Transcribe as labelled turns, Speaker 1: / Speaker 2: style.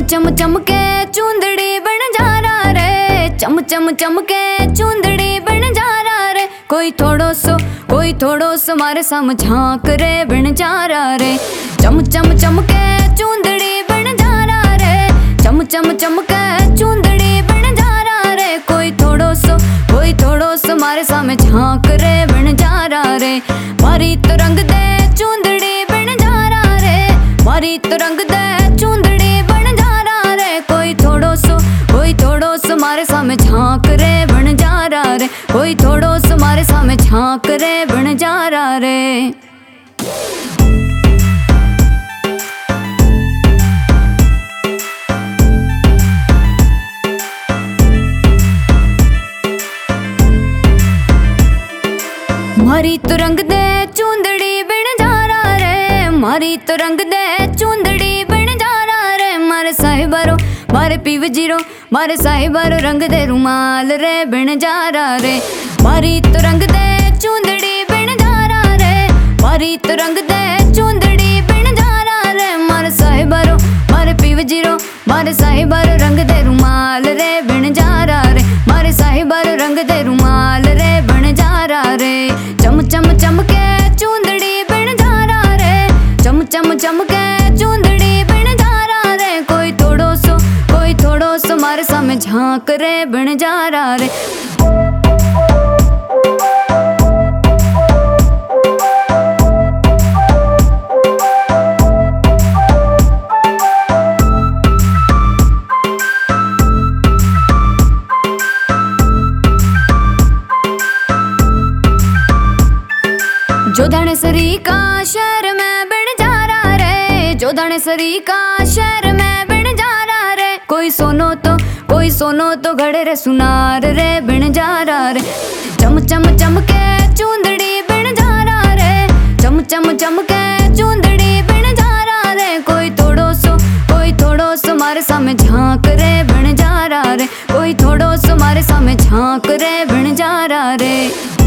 Speaker 1: चम चमके चूंदड़ी बन जा रहा रे, चम चम चमके चूंदड़ी बन जा रहा रे। कोई थोड़ो सो मारे साम झांक रे बन जा रहा रे। चम चम चमके चूंदड़ी बन जा रहा रे, चम चम चमके चूंदड़ी बन जा रहा रे। कोई थोड़ो सो मारे सामे झांक रे बन जा रहा रे। मारी तो रंग दे चूंदड़ी बन जा रहा रे, मारी तो रंग दे चूंदड़ी बन जा रहा रे। कोई थोड़ो सो मारे सामे झांक रे बन जा रहा रे। कोई थोड़ो सो मारे सामे झांक रे बन जा रहा रे। मारी तो रंग दे चूंदड़ी बन जा रहा रे, मारी तो रंग दे चूंदड़ी बन जा रहा रे। मारे साहिबारो मारे पीव जीरो, मारे साहिबारो रंग दे रुमाल रे बन जा रहा रे। मारी तो रंग दे चूंदड़ी बन जा रहा रे, मारी तो रंग दे चूंदड़ी बन जा रहा रे। मारे साहिबारो मारे पीव जीरो, मारे साहिबारो रंग दे रुमाल रे बन जा रहा रे। मारे साहिबारो रंग दे रुमाल रे बन जा रहा रे। चम चम चमके चूंदड़ी बन जा रहा रे, चम चम चमके चूंदड़ी बन जा रहा रे। कोई थोड़ो सो मारे सामे झांक रे बन जा रहा रे। जो धनेसरी का शहर में बन जा रहा रे, जो धनेसरी का शहर में बन जा रहा रे। कोई सोनो तो घड़े रे सुनार रे बन जा रहा रे। चम चम चमके चूंदड़ी बन जा रहा रे, चम चम चमके चूंदड़ी बन जा रहा रे। कोई थोड़ो सो मारे सामे झांक रे बन जा रहा रे। कोई थोड़ो सो मारे सामे झांक रे बन जा रहा रे।